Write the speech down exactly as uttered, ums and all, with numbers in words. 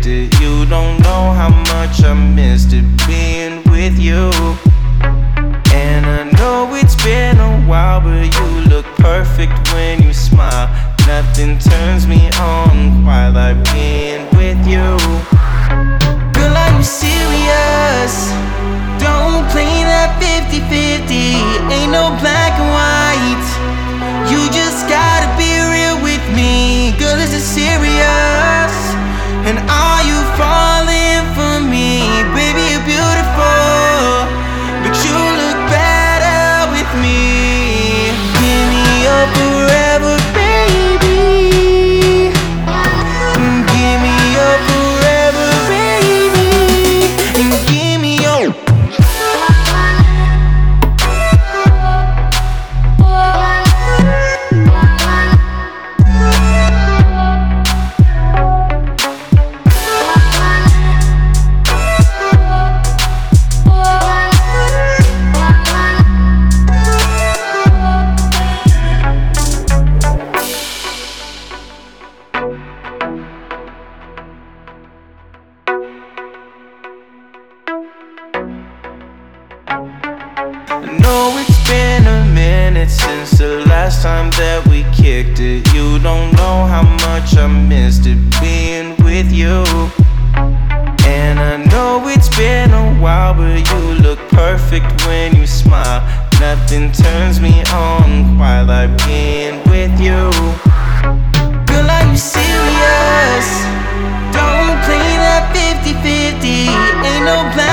kicked it. You don't know how much I missed it being with you. And I know it's been a while, but you look perfect when you smile. Nothing turns me on quite like being with you. Girl, are you serious? Don't play that fifty fifty. Ain't no black and white. You just gotta be real with me. Girl, is it serious? And are you falling for me? Baby, you're beautiful, but you look better with me. Give me your forever, baby. Give me your forever, baby. And give me your I know it's been a minute since the last time that we kicked it. You don't know how much I missed it being with you. And I know it's been a while, but you look perfect when you smile. Nothing turns me on quite like being with you. Girl, are you serious? Don't play that fifty fifty. Ain't no black